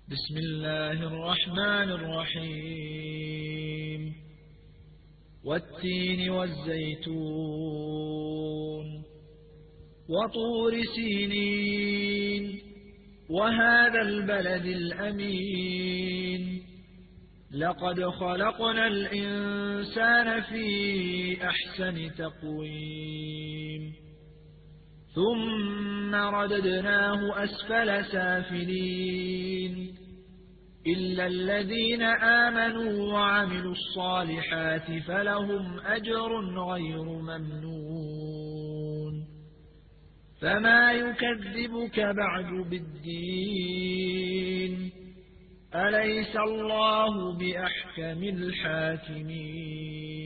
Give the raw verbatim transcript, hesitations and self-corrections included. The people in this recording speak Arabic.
بسم الله الرحمن الرحيم والتين والزيتون وطور سينين وهذا البلد الأمين لقد خلقنا الإنسان في أحسن تقويم ثم رددناه أسفل سافلين إلا الذين آمنوا وعملوا الصالحات فلهم أجر غير ممنون فما يكذبك بعد بالدين أليس الله بأحكم الحاكمين